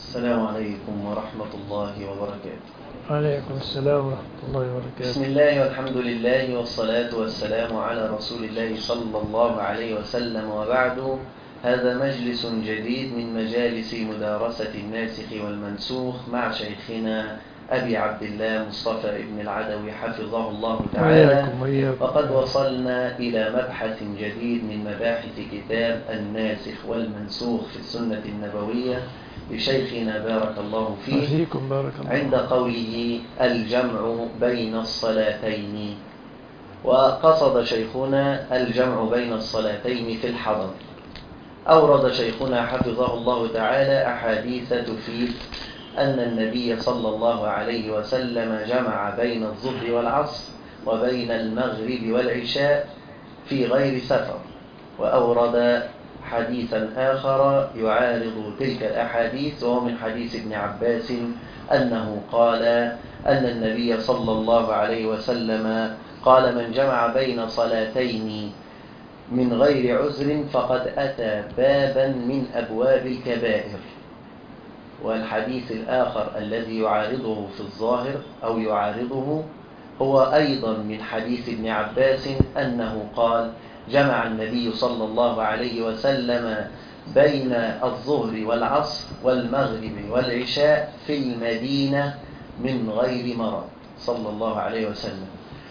السلام عليكم ورحمة الله وبركاته. وعليكم السلام ورحمة الله وبركاته. بسم الله والحمد لله والصلاة والسلام على رسول الله صلى الله عليه وسلم، وبعد. هذا مجلس جديد من مجالس مدارسة الناسخ والمنسوخ مع شيخنا أبي عبد الله مصطفى ابن العدوي حفظه الله تعالى. وقد وصلنا إلى مبحث جديد من مباحث كتاب الناسخ والمنسوخ في السنة النبوية لشيخنا بارك الله فيه، بارك الله. عند قوله الجمع بين الصلاتين. وقصد شيخنا الجمع بين الصلاتين في الحضر. أورد شيخنا حفظه الله تعالى أحاديث تفيد أن النبي صلى الله عليه وسلم جمع بين الظهر والعصر وبين المغرب والعشاء في غير سفر. وأورد حديثا آخر يعارض تلك الأحاديث، وهو من حديث ابن عباس أنه قال أن النبي صلى الله عليه وسلم قال: من جمع بين صلاتين من غير عذر فقد أتى بابا من أبواب الكبائر. والحديث الآخر الذي يعارضه في الظاهر أو يعارضه هو أيضا من حديث ابن عباس أنه قال: جمع النبي صلى الله عليه وسلم بين الظهر والعصر والمغرب والعشاء في المدينة من غير مرض صلى الله عليه وسلم.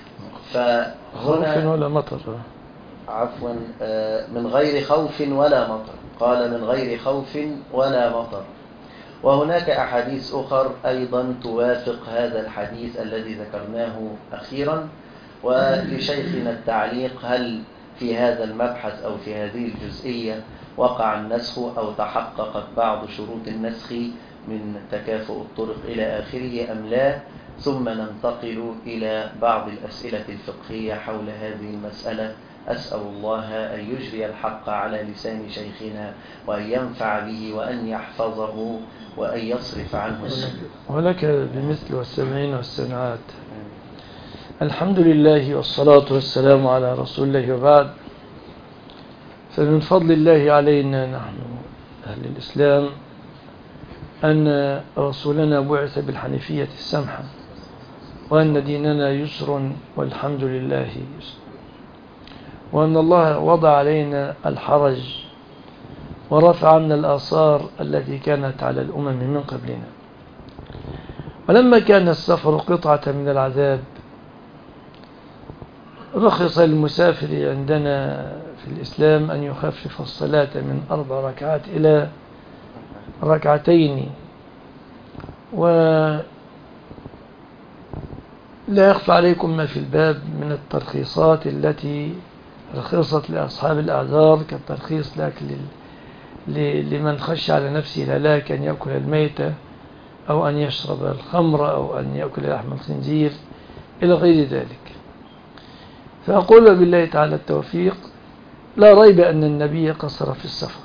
خوف ولا مطر؟ عفوا، من غير خوف ولا مطر. قال من غير خوف ولا مطر. وهناك أحاديث أخر أيضا توافق هذا الحديث الذي ذكرناه أخيرا. ولشيخنا التعليق: هل في هذا المبحث أو في هذه الجزئية وقع النسخ أو تحققت بعض شروط النسخ من تكافؤ الطرق إلى آخره أم لا؟ ثم ننتقل إلى بعض الأسئلة الفقهية حول هذه المسألة. أسأل الله أن يجري الحق على لسان شيخنا وأن ينفع به وأن يحفظه وأن يصرف عنه السوء. ولك بمثل والسمعين والسمعات. الحمد لله والصلاة والسلام على رسول الله، وبعد. فمن فضل الله علينا نحن أهل الإسلام أن رسولنا بعث بالحنيفية السمحة، وأن ديننا يسر والحمد لله يسر، وأن الله وضع علينا الحرج ورفع عنا الآثار التي كانت على الأمم من قبلنا. ولما كان السفر قطعة من العذاب رخص للمسافر عندنا في الإسلام أن يخفف الصلاة من 4 ركعات إلى 2 ركعات. ولا يخفى عليكم ما في الباب من الترخيصات التي رخصت لأصحاب الأعذار، كالترخيص لمن خش على نفسه الهلاك أن يأكل الميتة أو أن يشرب الخمر أو أن يأكل لحم الخنزير إلى غير ذلك. فأقول بالله تعالى التوفيق، لا ريب أن النبي قصر في السفر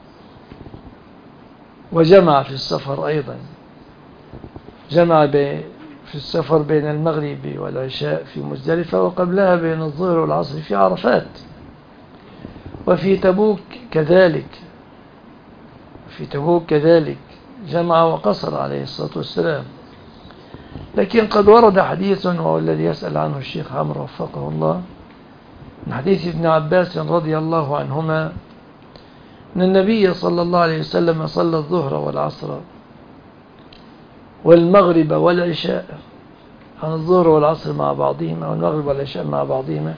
وجمع في السفر أيضا، جمع في السفر بين المغرب والعشاء في مزدلفة، وقبلها بين الظهر والعصر في عرفات. وفي تبوك كذلك جمع وقصر عليه الصلاة والسلام. لكن قد ورد حديث، وهو الذي يسأل عنه الشيخ عمرو وفقه الله، من حديث ابن عباس رضي الله عنهما أن النبي صلى الله عليه وسلم صلى الظهر والعصر والمغرب والعشاء، عن الظهر والعصر مع بعضهما والمغرب والعشاء مع بعضهما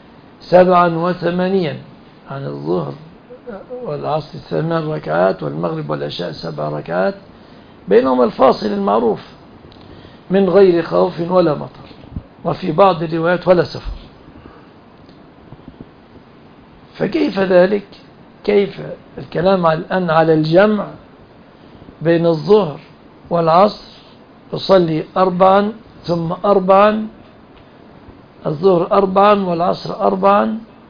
87، عن الظهر والعصر 8 ركعات والمغرب والعشاء 7 ركعات، بينهما الفاصل المعروف، من غير خوف ولا مطر، وفي بعض الروايات ولا سفر. فكيف ذلك؟ كيف الكلام الآن على الجمع بين الظهر والعصر؟ يصلي 4 ثم 4، الظهر 4 والعصر 4،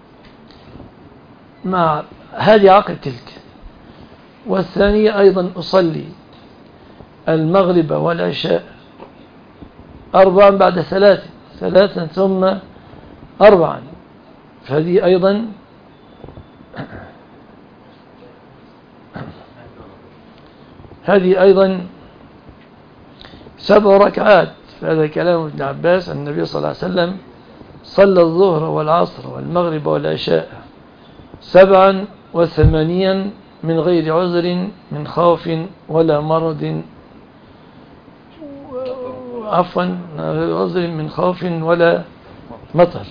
مع هذه عقد تلك. والثانية أيضا أصلي المغرب والعشاء 4 بعد 3 ثم 4، فهذه أيضا هذه أيضا 7 ركعات. فهذا كلام ابن عباس. النبي صلى الله عليه وسلم صلى الظهر والعصر والمغرب والعشاء 7 و8 من غير عذر من خوف ولا مرض، عفوا عذر من خوف ولا مطر.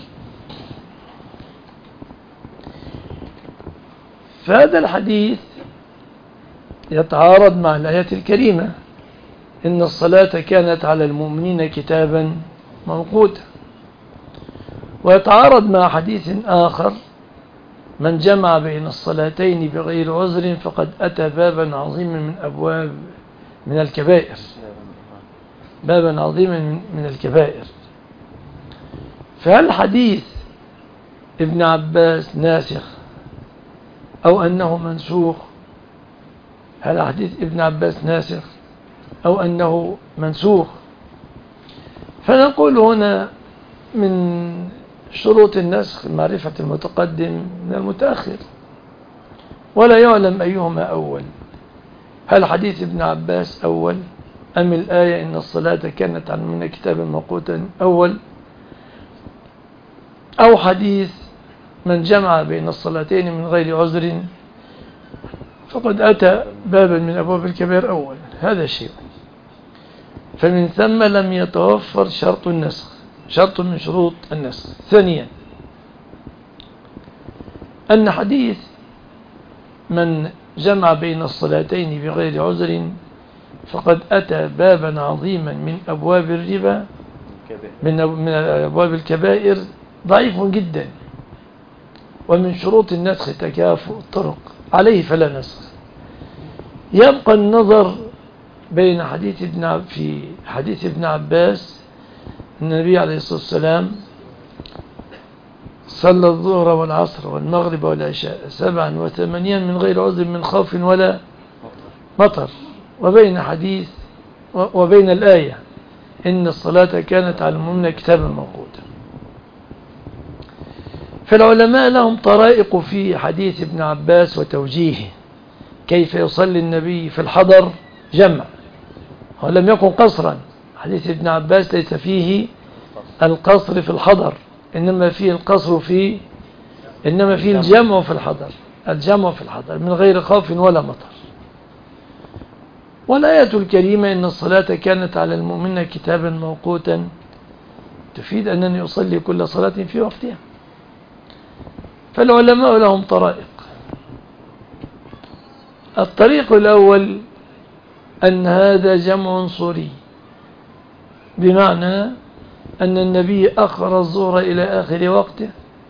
فهذا الحديث يتعارض مع الآية الكريمة: إن الصلاة كانت على المؤمنين كتابا موقوتا. ويتعارض مع حديث آخر: من جمع بين الصلاتين بغير عذر فقد أتى بابا عظيما من الكبائر. بابا عظيما من الكبائر. فهل حديث ابن عباس ناسخ أو أنه منسوخ؟ هل حديث ابن عباس ناسخ أو أنه منسوخ؟ فنقول هنا من شروط النسخ معرفة المتقدم من المتأخر، ولا يعلم أيهما أول. هل حديث ابن عباس أول أم الآية إن الصلاة كانت على المؤمنين كتابا موقوتا أول، أو حديث من جمع بين الصلاتين من غير عذر فقد أتى بابا من أبواب الكبائر أول؟ هذا شيء. فمن ثم لم يتوفر شرط النسخ، شرط من شروط النسخ. ثانيا، أن حديث من جمع بين الصلاتين بغير عذر فقد أتى بابا عظيما من أبواب الربا، من أبواب الكبائر، ضعيف جدا. ومن شروط النسخ تكافؤ الطرق، عليه فلا نسخ. يبقى النظر بين في حديث ابن عباس: النبي عليه الصلاة والسلام صلى الظهر والعصر والمغرب والعشاء 7 و8 من غير عذر من خوف ولا مطر، وبين الآية إن الصلاة كانت على المؤمنين كتابا موقوتا. فالعلماء لهم طرائق في حديث ابن عباس وتوجيهه: كيف يصلي النبي في الحضر جمع، هو لم يكن قصرا. حديث ابن عباس ليس فيه القصر في الحضر، إنما فيه الجمع في الحضر، الجمع في الحضر من غير خوف ولا مطر. والآية الكريمة إن الصلاة كانت على المؤمنين كتابا موقوتا تفيد أنني يصلي كل صلاة في وقتها. فالعلماء لهم طرائق. الطريق الأول أن هذا جمع صوري، بمعنى أن النبي أخر الظهر إلى آخر وقته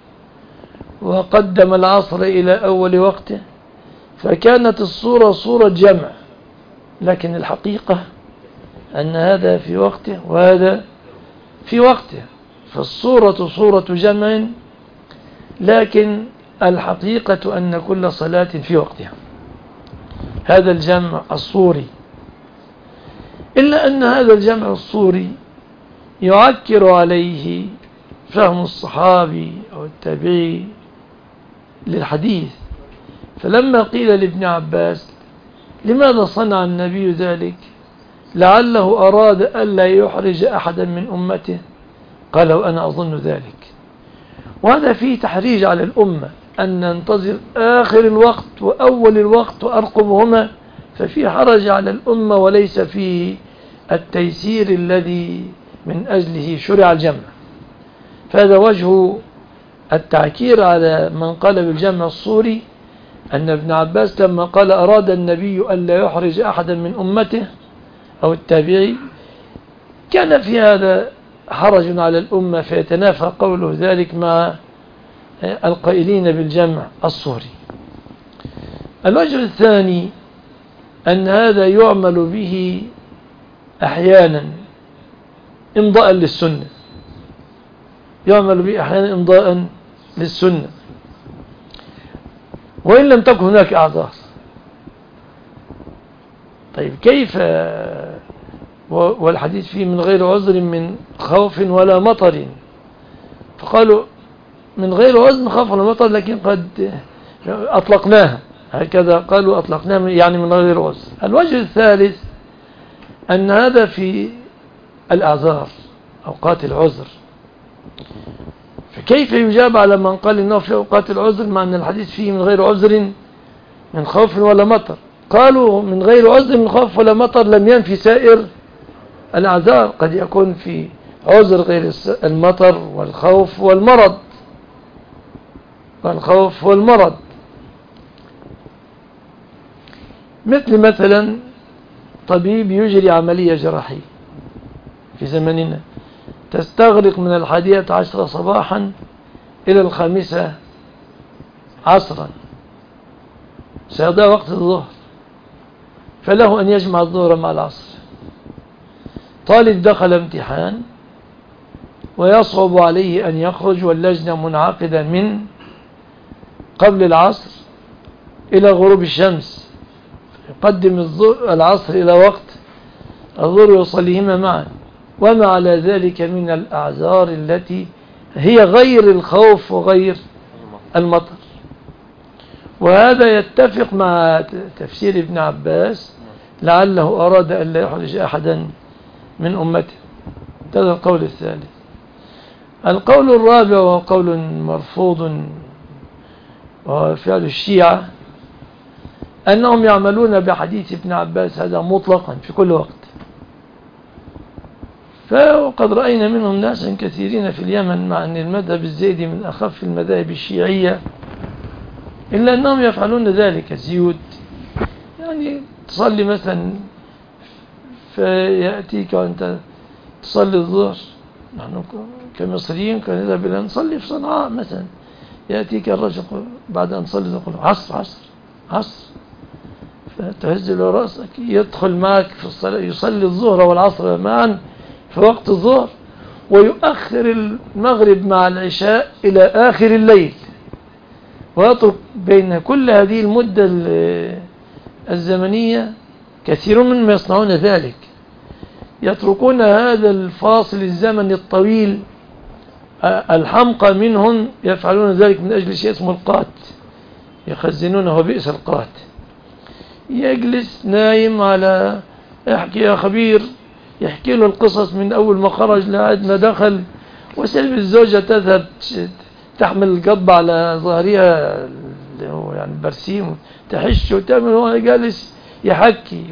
وقدم العصر إلى أول وقته، فكانت الصورة صورة جمع، لكن الحقيقة أن هذا في وقته وهذا في وقته. فالصورة صورة جمع، لكن الحقيقة أن كل صلاة في وقتها. هذا الجمع الصوري. إلا أن هذا الجمع الصوري يعكر عليه فهم الصحابي أو التابعي للحديث. فلما قيل لابن عباس: لماذا صنع النبي ذلك؟ لعله أراد ألا يحرج أحدا من أمته. قال: وأنا أظن ذلك. وهذا فيه تحريج على الأمة، أن ننتظر آخر الوقت وأول الوقت وأرقبهما، ففي حرج على الأمة وليس فيه التيسير الذي من أجله شرع الجمع. فهذا وجه التعكير على من قال بالجمع الصوري، أن ابن عباس لما قال أراد النبي ألا يحرج أحدا من أمته أو التابعي، كان في هذا حرج على الأمة، فيتنافى قوله ذلك مع القائلين بالجمع الصوري. الوجه الثاني أن هذا يعمل به أحيانا إمضاء للسنة، يعمل به أحيانا إمضاء للسنة وإن لم تكن هناك أعذار. طيب كيف والحديث فيه من غير عذر من خوف ولا مطر؟ فقالوا من غير عذر من خوف ولا مطر، لكن قد أطلقناها هكذا قالوا أطلقناه يعني من غير عذر. الوجه الثالث أن هذا في الأعذار أوقات العذر، فكيف يجاب على من قال إنه في أوقات العذر مع أن الحديث فيه من غير عذر من خوف ولا مطر؟ قالوا من غير عذر من خوف ولا مطر لم ينفي سائر الأعذار، قد يكون في عذر غير المطر والخوف والمرض مثلا طبيب يجري عملية جراحية في زمننا تستغرق من 11 صباحا إلى 5 عصرا، سيضيع وقت الظهر، فله أن يجمع الظهر مع العصر. طالب دخل امتحان ويصعب عليه أن يخرج واللجنة منعقدة من قبل العصر إلى غروب الشمس، يقدم العصر إلى وقت الظهر يصليهما معا، وما على ذلك من الأعذار التي هي غير الخوف وغير المطر. وهذا يتفق مع تفسير ابن عباس لعله أراد أن لا يحرج أحدا من أمته. هذا القول الثالث. القول الرابع وهو قول مرفوض وهو فعل الشيعة أنهم يعملون بحديث ابن عباس هذا مطلقا في كل وقت، فقد رأينا منهم ناسا كثيرين في اليمن مع أن المذهب الزيدي من أخف المذاهب الشيعية إلا أنهم يفعلون ذلك. الزيود يعني تصلي مثلا فيأتيك وأنت تصلي الظهر، نحن كمصريين كنا نذهب إلى نصلي في صنعاء مثلا، يأتيك الرجل بعد أن تصلي تقول عصر فتهز له رأسك، يدخل معك في الصلاة يصلي الظهر والعصر معا في وقت الظهر، ويؤخر المغرب مع العشاء إلى آخر الليل، ويترك بين كل هذه المدة الزمنية. كثير منهم يصنعون ذلك، يتركون هذا الفاصل الزمني الطويل. الحمقى منهم يفعلون ذلك من أجل شيء اسمه القات، يخزنونه بئس القات. يجلس نايم على احكي يا خبير، يحكي له القصص من أول ما خرج لعد ما دخل، وسلب الزوجة تذهب تحمل القضب على ظهرها اللي هو يعني البرسيم تحش وتعمل، هو جالس يحكي.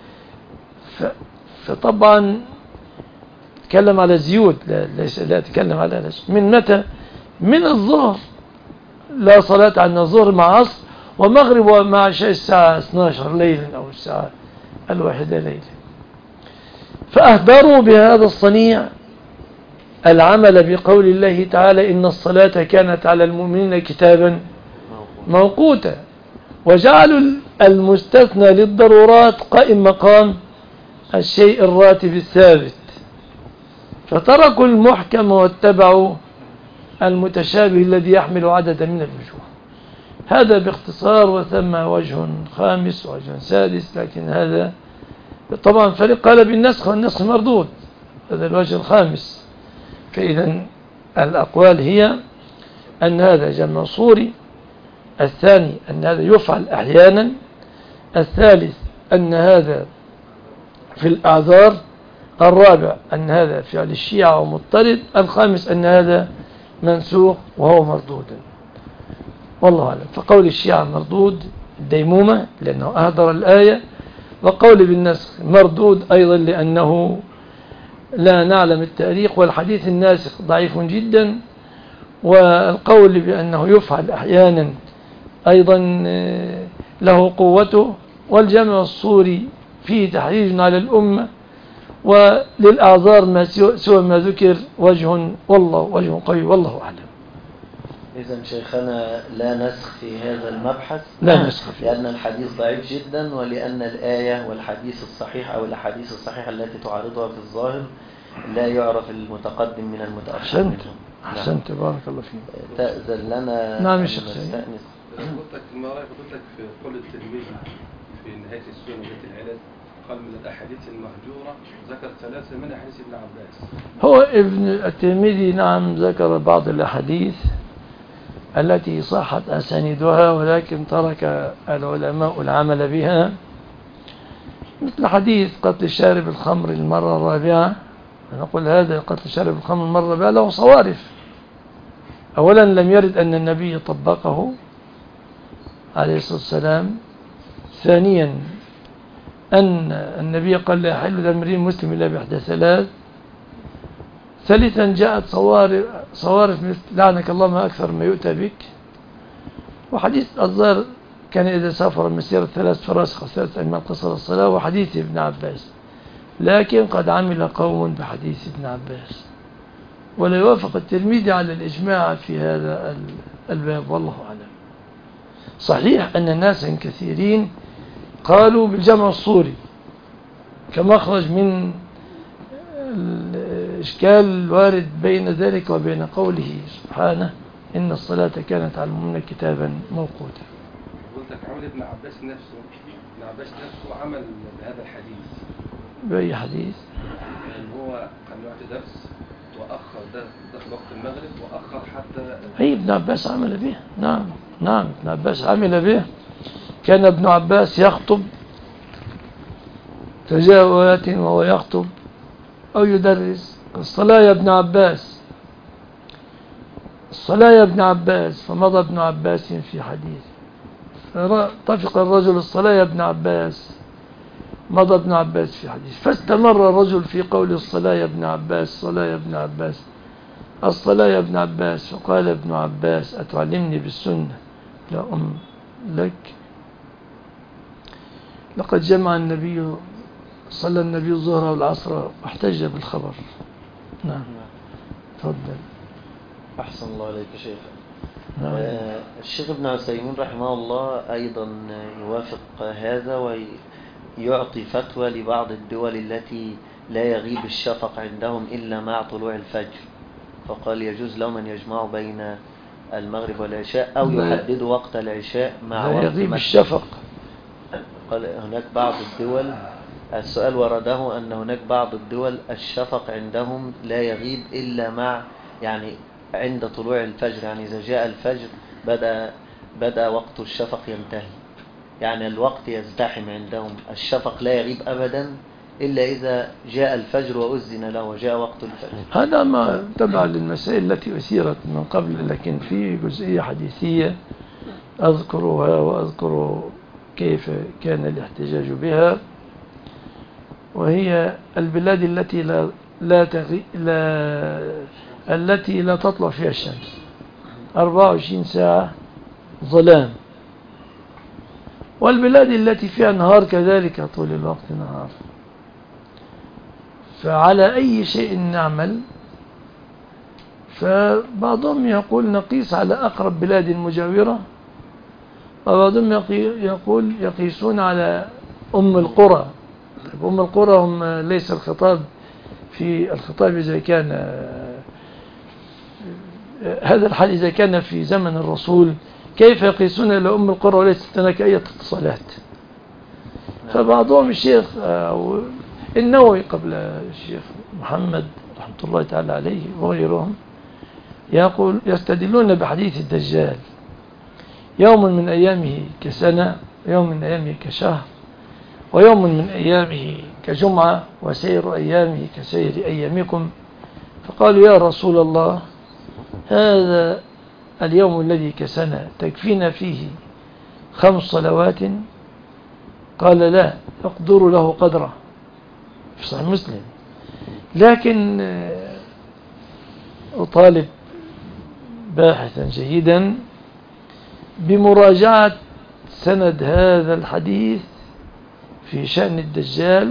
فطبعا تكلم على زيود، لا تكلم على من متى؟ من الظهر، لا صلاة عن الظهر مع عصر ومغرب ومع عشاء الساعة 12 ليلا أو الساعة 1 ليلا. فأهدروا بهذا الصنيع العمل بقول الله تعالى إن الصلاة كانت على المؤمنين كتابا موقوتا، وجعلوا المستثنى للضرورات قائم مقام الشيء الراتب الثابت، فتركوا المحكم واتبعوا المتشابه الذي يحمل عددا من الوجوه. هذا باختصار، وثم وجه خامس ووجه سادس، لكن هذا طبعا فريق قال بالنسخ والنسخ مردود، هذا الوجه الخامس. فإذا الأقوال هي أن هذا جمع صوري، الثاني أن هذا يفعل أحيانا، الثالث أن هذا في الأعذار، الرابع أن هذا فعل الشيعة ومضطرد، الخامس أن هذا منسوخ وهو مردود. والله أعلم. فقول الشيعة مردود الديمومة لأنه أهدر الآية، وقول بالنسخ مردود أيضا لأنه لا نعلم التاريخ، والحديث الناسخ ضعيف جدا، والقول بأنه يفعل أحيانا أيضا له قوته، والجمع الصوري فيه تحريج على الأمة، وللأعذار ما سوى ما ذكر وجه قوي والله أعلم. إذن شيخنا لا نسخ في هذا المبحث، لا نسخ فيه، لأن الحديث ضعيف جدا، ولأن الآية والحديث الصحيح أو الحديث الصحيحة التي تعارضها في الظاهر لا يعرف المتقدم من المتأخر. أحسنت بارك الله فيك. تأذن لنا نعم الشيخ سيد. قلت لك في قول الترمذي في نهاية السنة العلاج قال من الأحاديث المهجورة ذكر 3 من أحاديث ابن عباس. هو ابن الترمذي نعم ذكر بعض الأحاديث التي صحت أسانيدها ولكن ترك العلماء العمل بها، مثل حديث قتل شارب الخمر المرة الرابعة. نقول هذا قتل شارب الخمر المرة الرابعة له صوارف. أولا لم يرد أن النبي طبقه عليه الصلاة والسلام. ثانيا أن النبي قال لا يحل دم امرئ مسلم إلا بإحدى ثلاث. ثالثا جاءت صوارف مثل لعنك الله ما أكثر ما يؤتى بك. وحديث الظاهر كان إذا سافر مسيرة 3 فراسخ و3 أيام قصر الصلاة، وحديث ابن عباس. لكن قد عمل قوم بحديث ابن عباس، ولا يوافق الترمذي على الإجماع في هذا الباب، والله أعلم. صحيح أن ناسا كثيرين قالوا بالجمع الصوري كمخرج من الإشكال الوارد بين ذلك وبين قوله سبحانه إن الصلاة كانت على المؤمنين كتابا موقوتا. قلت عمل ابن عباس نفسه، ابن عباس نفسه عمل بهذا الحديث. بأي حديث؟ يعني هو كان له درس وأخر ده في وقت المغرب وأخر حتى أي ابن عباس عمل به. نعم ابن عباس عمل به. كان ابن عباس يخطب تجاوات وهو يخطب أو يدرس. الصلاة يا ابن عباس، الصلاة يا ابن عباس، فمضى ابن عباس في حديث. طفق الرجل الصلاة يا ابن عباس، مضى ابن عباس في حديث. فاستمر الرجل في قول الصلاة يا ابن عباس، الصلاة يا ابن عباس، الصلاة يا ابن عباس. فقال ابن عباس أتعلمني بالسنة؟ لا لك. لقد جمع النبي صلى النبي الظهر والعصر واحتج بالخبر. نعم تفضل. أحسن الله عليك يا شيخ. نعم. الشيخ ابن عثيمين رحمه الله أيضا يوافق هذا ويعطي فتوى لبعض الدول التي لا يغيب الشفق عندهم إلا مع طلوع الفجر، فقال يجوز لهم أن يجمعوا بين المغرب والعشاء أو يحددوا وقت العشاء مع لا وقت يغيب الشفق. قال هناك بعض الدول، السؤال ورده أن هناك بعض الدول الشفق عندهم لا يغيب إلا مع يعني عند طلوع الفجر، يعني إذا جاء الفجر بدأ وقت الشفق ينتهي، يعني الوقت يزدحم عندهم. الشفق لا يغيب أبدا إلا إذا جاء الفجر وأذن له وجاء وقت الفجر. هذا ما تبع للمسائل التي أثيرت من قبل، لكن في جزئية حديثية أذكرها وأذكر كيف كان الاحتجاج بها، وهي البلاد التي التي لا تطلع فيها الشمس 24 ساعة ظلام، والبلاد التي فيها نهار كذلك طول الوقت نهار. فعلى أي شيء نعمل؟ فبعضهم يقول نقيس على أقرب بلاد مجاورة، وبعضهم يقول يقيسون على أم القرى. أم القرى هم ليس الخطاب في الخطاب إذا كان هذا الحال إذا كان في زمن الرسول، كيف يقيسون إلى أم القرى وليست هناك أي اتصالات؟ فبعضهم الشيخ النووي قبل الشيخ محمد رحمة الله تعالى عليه وغيرهم يقول يستدلون بحديث الدجال: يوم من أيامه كسنة، يوم من أيامه كشهر، ويوم من أيامه كجمعة، وسير أيامه كسير أيامكم. فقالوا يا رسول الله هذا اليوم الذي كسنة تكفينا فيه 5 صلوات؟ قال لا، يقدر له قدره، في صحيح مسلم. لكن أطالب باحثا جيدا بمراجعة سند هذا الحديث في شأن الدجال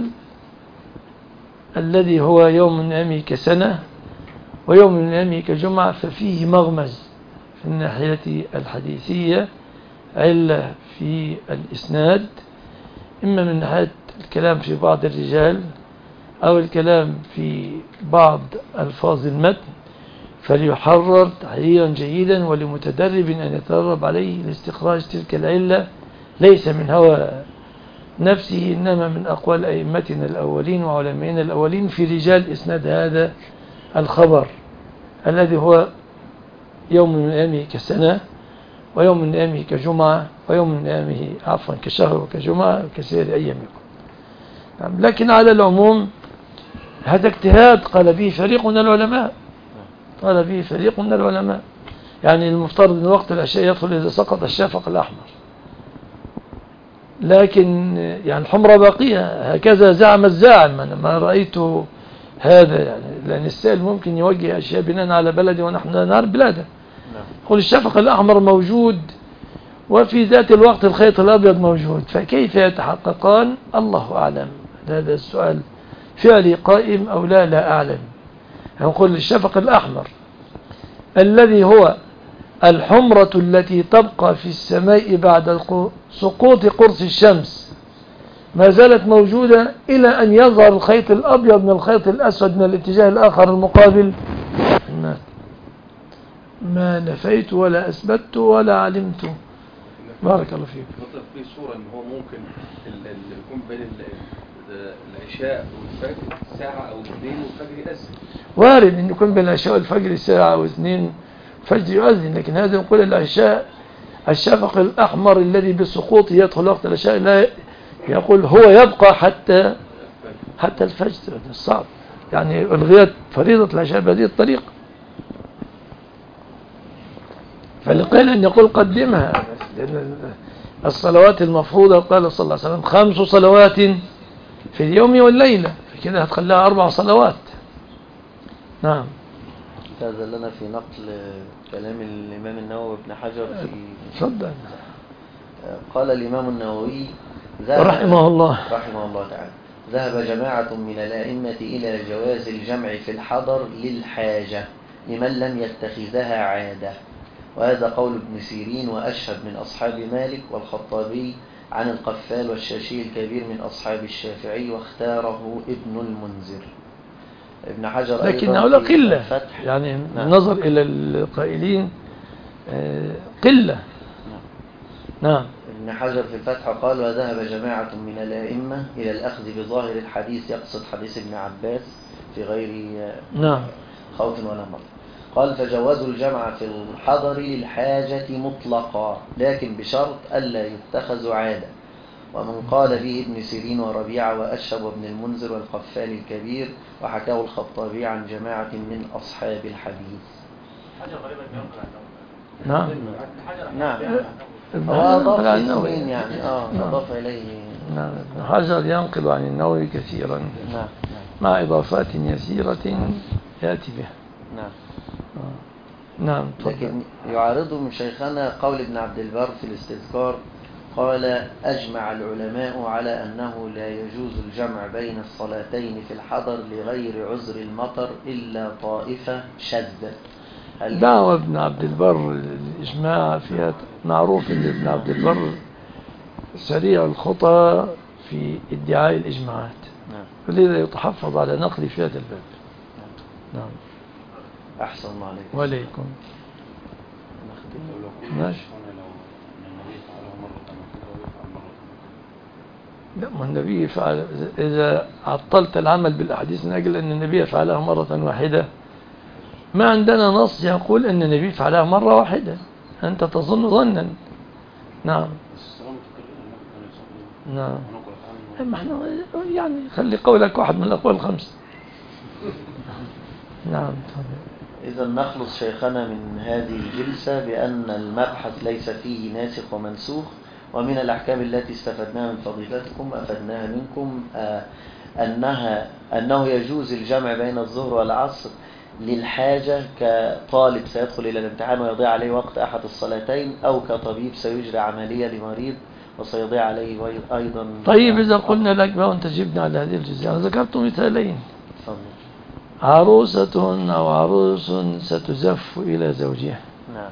الذي هو يوم من أيامه كسنة ويوم من أيامه كجمعة، ففيه مغمز في الناحية الحديثية، علة في الإسناد، إما من ناحية الكلام في بعض الرجال أو الكلام في بعض ألفاظ المتن، فليحرر تحريرا جيدا ولمتدرب أن يتدرب عليه لاستخراج تلك العلة، ليس من هوى نفسه إنما من أقوال أئمتنا الأولين وعلمائنا الأولين في رجال إسناد هذا الخبر الذي هو يوم من أيامه كسنة ويوم من أيامه كجمعة، ويوم من أيامه عفوا كشهر وكجمعة كسائر أيامكم. لكن على العموم هذا اجتهاد قال به فريق من العلماء، قال به فريق من العلماء. يعني المفترض أن وقت العشاء يدخل إذا سقط الشفق الأحمر، لكن يعني الحمرة باقية، هكذا زعم الزاعم. أنا ما رأيت هذا، يعني لأن السائل ممكن يوجه أشياء بناء على بلدي ونحن لا نعرف بلاده. يقول الشفق الأحمر موجود وفي ذات الوقت الخيط الأبيض موجود، فكيف يتحققان؟ الله أعلم. هذا السؤال فعلي قائم أو لا، لا أعلم. نقول الشفق الأحمر الذي هو الحمرة التي تبقى في السماء بعد سقوط قرص الشمس ما زالت موجودة إلى أن يظهر الخيط الأبيض من الخيط الأسود من الاتجاه الآخر المقابل. ما نفيت ولا أثبت ولا علمت. بارك الله فيك. نطلق في صورة أنه هو ممكن يكون بين العشاء والفجر ساعة أو اثنين والفجر يأذن. وارد أن يكون بين العشاء والفجر ساعة أو اثنين الفجر يؤذن، لكن هذا نقول العشاء الشفق الأحمر الذي بسقوطه يدخل وقت العشاء، لا يقول هو يبقى حتى الفجر. صعب يعني الغيت فريضة العشاء بهذه الطريقة. فلقيل أن يقول قدمها، لأن الصلوات المفروضة قال صلى الله عليه وسلم 5 صلوات في اليوم والليلة، فكده هتخليها 4 صلوات. نعم. هذا لنا في نقل كلام الإمام النووي ابن حجر في صدق. قال الإمام النووي رحمه الله تعالى: ذهب جماعة من الأئمة إلى جواز الجمع في الحضر للحاجة لمن لم يتخذها عادة، وهذا قول ابن سيرين وأشهب من أصحاب مالك والخطابي عن القفال والشاشي الكبير من أصحاب الشافعي، واختاره ابن المنذر. ابن حجر لكن هؤلاء قلة، يعني نظر إلى القائلين قلة. نعم. ابن حجر في الفتح قال: وذهب جماعة من الأئمة إلى الأخذ بظاهر الحديث، يقصد حديث ابن عباس في غير خوف ولا مرض. قال: فجوزوا الجمع في الحضر للحاجة مطلقا، لكن بشرط ألا يتخذ عادة. ومن قال به ابن سيرين وربيعة وأشهب وابن المنذر والقفال الكبير، وحكاه الخطابي عن جماعة من أصحاب الحديث. نعم. نعم. أضاف النووي يعني أضاف إليه. نعم. حجر ينقل عن النووي كثيرا. نعم. مع إضافات يسيرة يأتي بها. نعم. نعم. لكن يعارضه من شيخنا قول ابن عبد البر في الاستذكار، قال: أجمع العلماء على أنه لا يجوز الجمع بين الصلاتين في الحضر لغير عذر المطر إلا طائفة شاذة. دعوة ابن عبد البر الإجماع فيها معروف أن ابن عبد البر سريع الخطى في ادعاء الإجماعات، فلذا يتحفظ على نقل في هذا الباب. نعم. أحسن الله عليك. وعليكم. ماشي. لا، ما النبي فعل. إذا عطلت العمل بالأحاديث من أجل أن النبي فعلها مرة واحدة، ما عندنا نص يقول أن النبي فعلها مرة واحدة، أنت تظن ظنا. نعم. نعم. يعني خلي قولك واحد من الأقوال الخمسة. نعم. إذا نخلص شيخنا من هذه الجلسة بأن المبحث ليس فيه ناسخ ومنسوخ، ومن الأحكام التي استفدناها من فضيلتكم أفدناها منكم أنه يجوز الجمع بين الظهر والعصر للحاجة، كطالب سيدخل إلى الامتحان ويضيع عليه وقت أحد الصلاتين، أو كطبيب سيجري عملية لمريض وسيضيع عليه أيضا. طيب إذا قلنا لك بقى وأنت جبنا على هذه الجزئية، ذكرت مثالين: فضل. عروسة أو عروس ستزف إلى زوجها، نعم،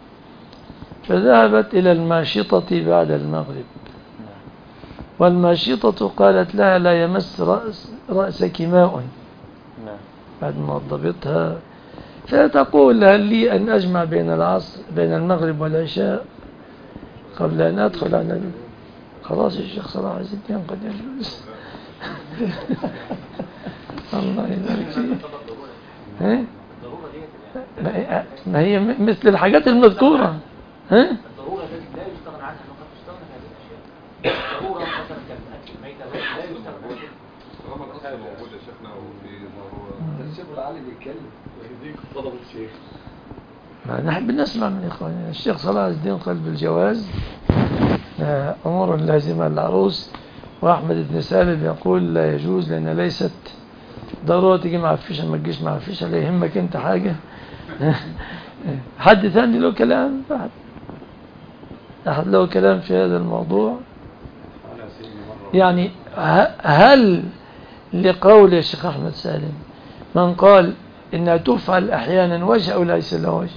فذهبت إلى الماشطة بعد المغرب، والماشطة قالت لها: لا يمس رأسك ماء، بعد ما وضبتها، فتقول: هل لي أن أجمع بين المغرب والعشاء قبل أن أدخل على خلاص الشيخ صلاح الدين قد يجوز. الله يبارك فيه. ما هي مثل الحاجات المذكورة. ها؟ الضرورة التي لا يستغنى عنها فقد تستغنى في هذه الأشياء. الضرورة مثلا كالأكل الميتة لا يستغنى عنها. طالما الأصل موجود يا شيخنا وفي ضرورة. الشيخ العالي بيتكلم ويهديك طلب الشيخ. نحب نسمع من إخواننا. الشيخ صلاح الدين قال بالجواز أمور لازمة للعروس، وأحمد بن سالم يقول لا يجوز لأن ليست ضرورة تيجي مع الفيشة ما تجيش مع الفيشة، لا يهمك أنت حاجة. حد ثاني له كلام؟ أحد له كلام في هذا الموضوع؟ يعني هل لقول يا شيخ أحمد سالم من قال إنها تفعل أحيانا وجه أو ليس له وجه؟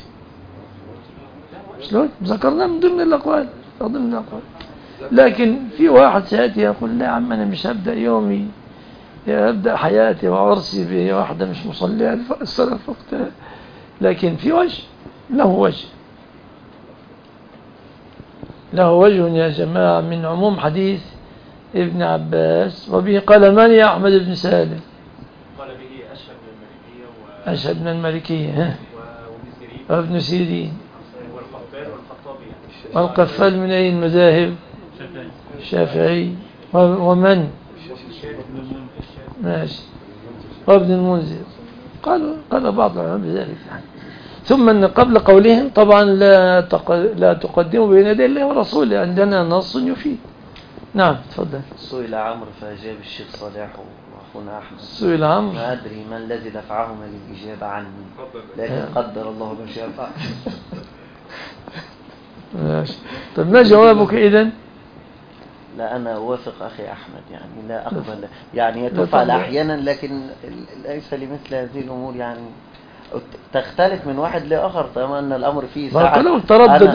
شلون؟ ذكرنا من ضمن الأقوال، لكن في واحد سيأتي يقول لا يا عم أنا مش هبدأ يومي، أبدأ حياتي وعرسي بواحدة مش مصلية الصلاة في وقتها، لكن في وجه، له وجه يا جماعة من عموم حديث ابن عباس. وبه قال من يا أحمد بن سالم؟ قال به أشهب من المالكية وابن سيرين والقفال من أي المذاهب؟ الشافعي ومن؟ ماشي وابن المنذر. قال بعض العلماء بذلك. ثم أن قبل قولهم طبعا لا تقدموا بين يدي الله ورسوله، عندنا نص يفيد. نعم تفضل. سئل عمرو فأجاب الشيخ صلاح وأخونا أحمد. سئل عمرو ما أدري ما الذي دفعهما للإجابة عني، لكن قدر الله ما شاء فعل. ماشي. طب ما جوابك إذن؟ لا أنا أوافق أخي أحمد، يعني لا أقبل، يعني تفعل أحيانا لكن ليس لمثل هذه الأمور، يعني تختلف من واحد لآخر. طبعا أن الأمر فيه ساعة لو تردد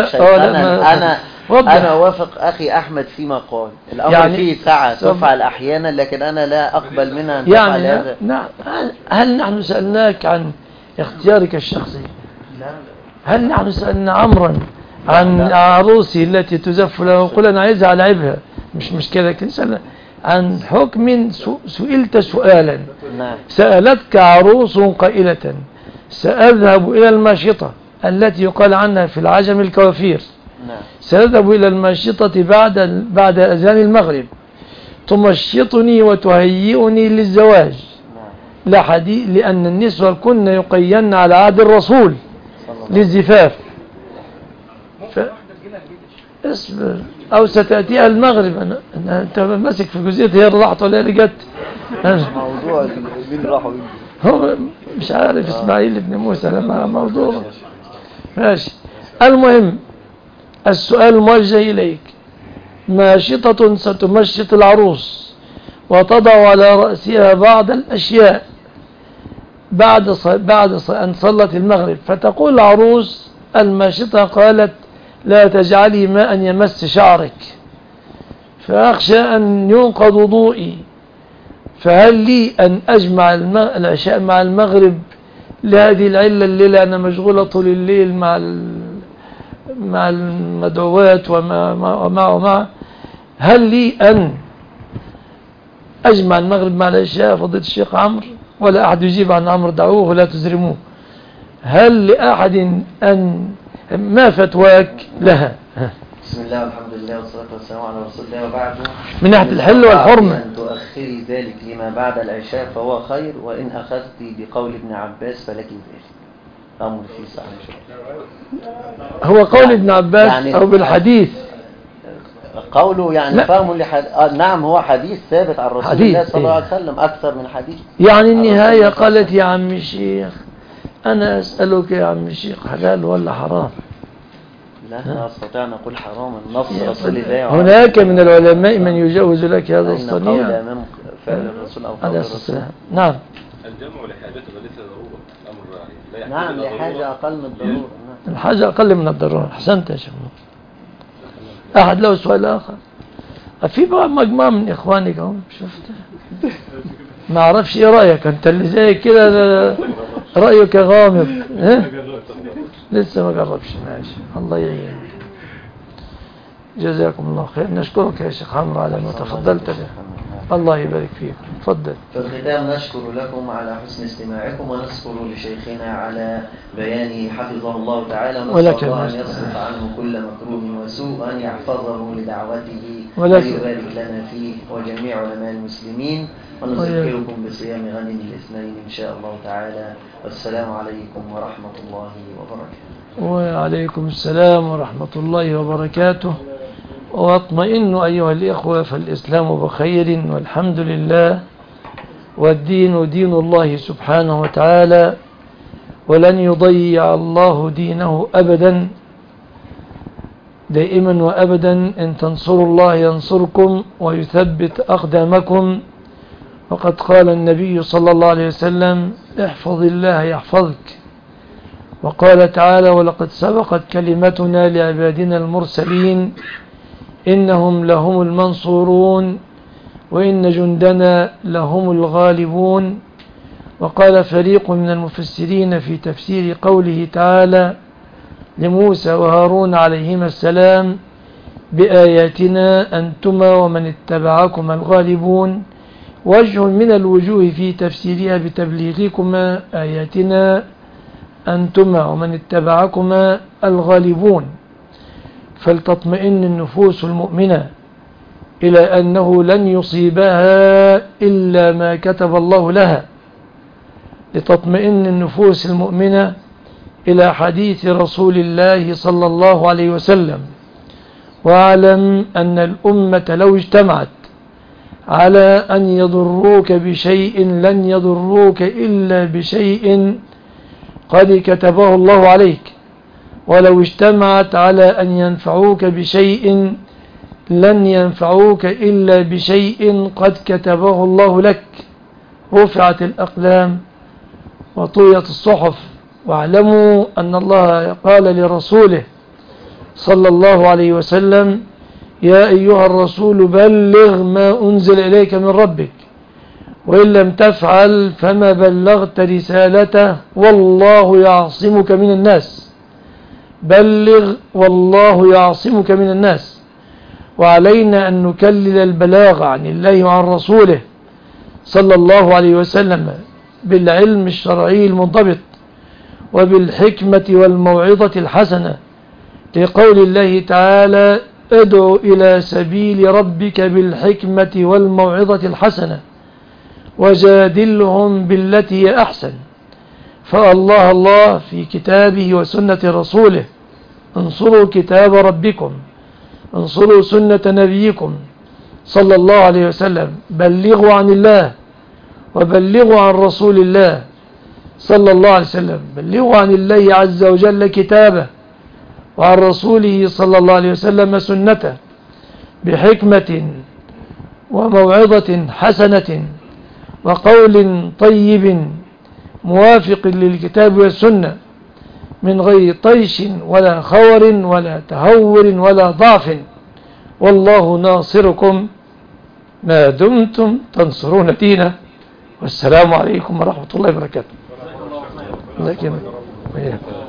أنا أوافق أخي أحمد فيما قال الأمر يعني فيه ساعة تفعل أحيانا، لكن أنا لا أقبل منها أن تفعل هذا. هل نحن سألناك عن اختيارك الشخصي؟ هل نحن سألنا عمرا عن عروسي التي تزف له وقل أنا عايزها ألعبها؟ مش مشكلة، لكن سألنا عن حكم سئلت سؤالا. سألتك عروس قائلة سأذهب إلى الماشطة التي يقال عنها في العجم الكوافير، سأذهب إلى الماشطة بعد أذان المغرب تمشطني وتهيئني للزواج، لأن النسوة كن يقين على عهد الرسول للزفاف. اصبر أو ستأتيها المغرب. أنت ماسك في جزئية هي رضعت ولا رجت؟ موضوع مين راحوا هو مش عارف إسماعيل ابن موسى لما موضوع ماشي. المهم السؤال موجه إليك. ماشطة ستمشط العروس وتضع على رأسها بعض الأشياء بعد أن صلت المغرب، فتقول العروس الماشطة قالت لا تجعلي ماء يمس شعرك فأخشى أن ينقض وضوئي، فهل لي أن أجمع العشاء مع المغرب لهذه العلة؟ الليلة أنا مشغولة طول الليل مع المدعوات ومع هل لي أن أجمع المغرب مع العشاء؟ فضيلة الشيخ عمرو ولا أحد يجيب عن عمرو، دعوه ولا تزرموه. هل لأحد أن ما فتواك لها؟ بسم الله والحمد لله والصلاة والسلام على رسول الله، وبعد من ناحية الحل والحرمة أن تؤخري ذلك لما بعد العشاء فهو خير، وإن أخذت بقول ابن عباس فلك ذلك، أمر فيه ساعة إن شاء الله. هو قول ابن عباس يعني أو بالحديث قوله يعني فهم نعم هو حديث ثابت عن رسول الله صلى الله عليه وسلم، أكثر من حديث. يعني النهاية قالت يا عم الشيخ أنا أسألك يا عم الشيخ حلال ولا حرام؟ لا أستطيع أن أقول حراما، نص رسول الله. هناك من العلماء من يجوز لك هذا الصنيع فعل الرسول أو عليه الصلاة. نعم الجمع لحاجته وليس ضرورة، الأمر لا نعم لحاجة أقل من الضرورة. الحاجة أقل من الضرورة. أحسنت يا شيخ. أحد له سؤال آخر؟ في بقى مجموعة من إخوانك هم شفت ما أعرفش إيه رأيك أنت اللي زي كده رأيك غامض لسه ما جربش. ماشي الله يعين. جزاكم الله خير. نشكرك يا شيخ عمرو على ما تفضلت به. الله يبارك فيك. تفضل. في الختام نشكر لكم على حسن استماعكم ونشكر لشيخنا على بيانه حفظه الله تعالى، ونسأل الله أن يصرف عنه كل مكروه وسوء، أن يحفظه لدعوته وأن يبارك لنا فيه وجميع علماء المسلمين، ونذكركم بصيام غد الاثنين إن شاء الله تعالى. والسلام عليكم ورحمة الله وبركاته. وعليكم السلام ورحمة الله وبركاته. واطمئنوا أيها الإخوة، فالإسلام بخير والحمد لله، والدين دين الله سبحانه وتعالى، ولن يضيع الله دينه أبدا. دائما وأبدا إن تنصروا الله ينصركم ويثبت أقدامكم. وقد قال النبي صلى الله عليه وسلم: احفظ الله يحفظك. وقال تعالى: ولقد سبقت كلمتنا لعبادنا المرسلين إنهم لهم المنصورون وإن جندنا لهم الغالبون. وقال فريق من المفسرين في تفسير قوله تعالى لموسى وهارون عليهما السلام: بآياتنا أنتما ومن اتبعكما الغالبون، وجه من الوجوه في تفسيرها بتبليغكما آياتنا أنتما ومن اتبعكما الغالبون. فلتطمئن النفوس المؤمنة إلى أنه لن يصيبها إلا ما كتب الله لها. لتطمئن النفوس المؤمنة إلى حديث رسول الله صلى الله عليه وسلم: واعلم أن الأمة لو اجتمعت على أن يضروك بشيء لن يضروك إلا بشيء قد كتبه الله عليك، ولو اجتمعت على أن ينفعوك بشيء لن ينفعوك إلا بشيء قد كتبه الله لك. رفعت الأقلام وطويت الصحف. واعلموا أن الله قال لرسوله صلى الله عليه وسلم: يا أيها الرسول بلغ ما أنزل إليك من ربك، وإن لم تفعل فما بلغت رسالته والله يعصمك من الناس. بلغ والله يعصمك من الناس. وعلينا أن نكلل البلاغ عن الله وعن رسوله صلى الله عليه وسلم بالعلم الشرعي المنضبط وبالحكمة والموعظة الحسنة، لقول الله تعالى: ادع إلى سبيل ربك بالحكمة والموعظة الحسنة وجادلهم بالتي هي أحسن. فالله الله في كتابه وسنة رسوله: انصروا كتاب ربكم، انصروا سنة نبيكم صلى الله عليه وسلم. بلغوا عن الله وبلغوا عن رسول الله صلى الله عليه وسلم. بلغوا عن الله عز وجل كتابه وعن رسوله صلى الله عليه وسلم سنته بحكمة وموعظة حسنة وقول طيب موافق للكتاب والسنة، من غير طيش ولا خور ولا تهور ولا ضعف. والله ناصركم ما دمتم تنصرون دينه. والسلام عليكم ورحمة الله وبركاته.